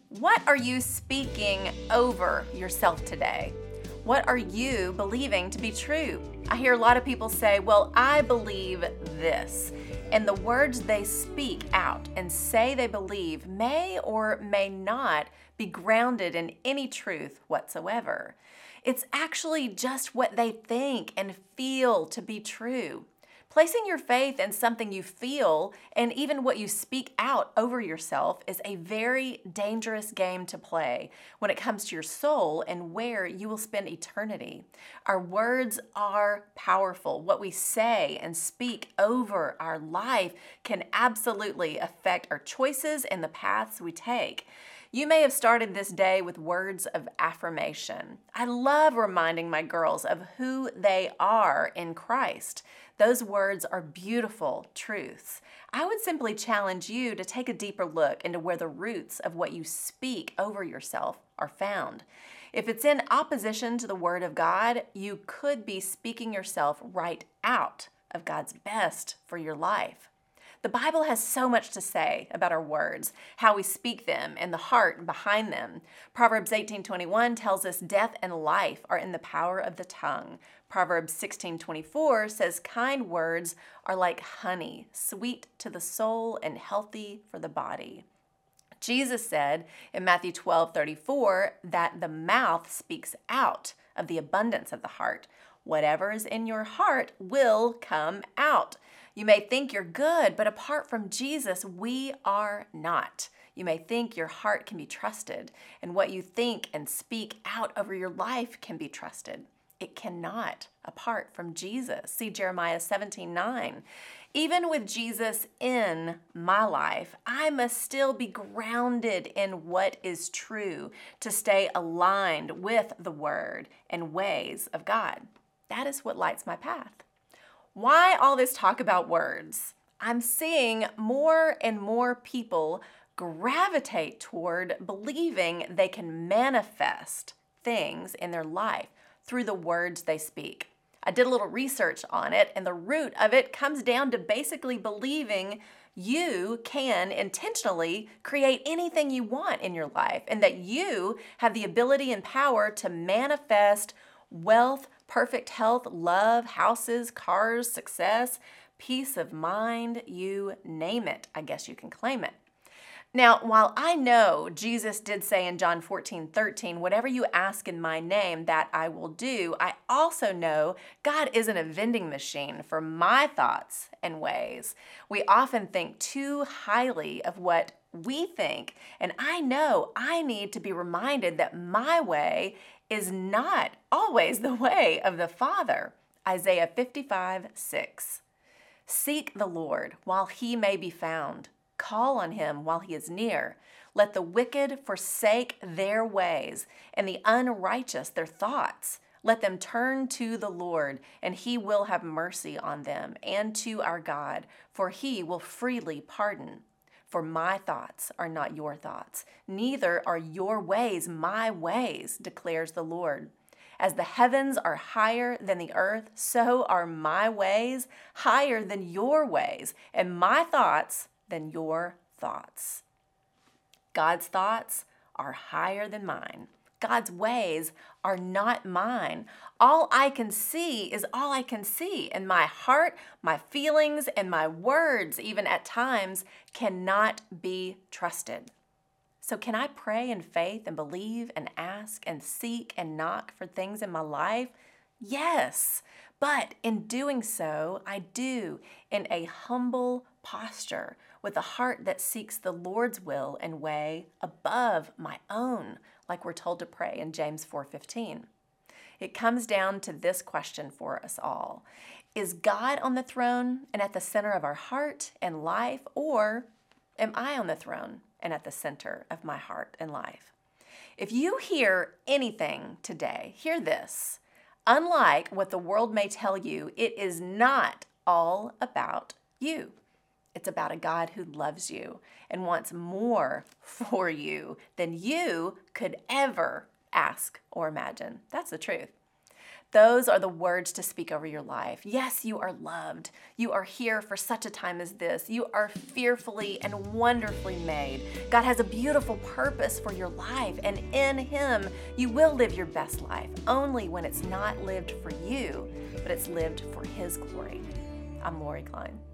What are you speaking over yourself today? What are you believing to be true? I hear a lot of people say, well, I believe this. And the words they speak out and say they believe may or may not be grounded in any truth whatsoever. It's actually just what they think and feel to be true. Placing your faith in something you feel and even what you speak out over yourself is a very dangerous game to play when it comes to your soul and where you will spend eternity. Our words are powerful. What we say and speak over our life can absolutely affect our choices and the paths we take. You may have started this day with words of affirmation. I love reminding my girls of who they are in Christ. Those words are beautiful truths. I would simply challenge you to take a deeper look into where the roots of what you speak over yourself are found. If it's in opposition to the Word of God, you could be speaking yourself right out of God's best for your life. The Bible has so much to say about our words, how we speak them, and the heart behind them. Proverbs 18:21 tells us death and life are in the power of the tongue. Proverbs 16:24 says kind words are like honey, sweet to the soul and healthy for the body. Jesus said in Matthew 12:34 that the mouth speaks out of the abundance of the heart. Whatever is in your heart will come out. You may think you're good, but apart from Jesus, we are not. You may think your heart can be trusted, and what you think and speak out over your life can be trusted. It cannot apart from Jesus. See Jeremiah 17:9. Even with Jesus in my life, I must still be grounded in what is true to stay aligned with the Word and ways of God. That is what lights my path. Why all this talk about words? I'm seeing more and more people gravitate toward believing they can manifest things in their life through the words they speak. I did a little research on it, and the root of it comes down to basically believing you can intentionally create anything you want in your life, and that you have the ability and power to manifest wealth, perfect health, love, houses, cars, success, peace of mind, you name it. I guess you can claim it. Now, while I know Jesus did say in John 14:13, whatever you ask in my name, that I will do, I also know God isn't a vending machine for my thoughts and ways. We often think too highly of what we think, and I know I need to be reminded that my way is not always the way of the Father. Isaiah 55:6. Seek the Lord while he may be found. Call on him while he is near. Let the wicked forsake their ways, and the unrighteous their thoughts. Let them turn to the Lord, and he will have mercy on them, and to our God, for he will freely pardon. For my thoughts are not your thoughts, neither are your ways my ways, declares the Lord. As the heavens are higher than the earth, so are my ways higher than your ways, and my thoughts than your thoughts. God's thoughts are higher than mine. God's ways are not mine. All I can see is all I can see, and my heart, my feelings, and my words, even at times, cannot be trusted. So can I pray in faith and believe and ask and seek and knock for things in my life? Yes, but in doing so, I do in a humble posture with a heart that seeks the Lord's will and way above my own, like we're told to pray in James 4:15. It comes down to this question for us all. Is God on the throne and at the center of our heart and life, or am I on the throne and at the center of my heart and life? If you hear anything today, hear this. Unlike what the world may tell you, it is not all about you. It's about a God who loves you and wants more for you than you could ever ask or imagine. That's the truth. Those are the words to speak over your life. Yes, you are loved. You are here for such a time as this. You are fearfully and wonderfully made. God has a beautiful purpose for your life, and in Him, you will live your best life, only when it's not lived for you, but it's lived for His glory. I'm Lori Klein.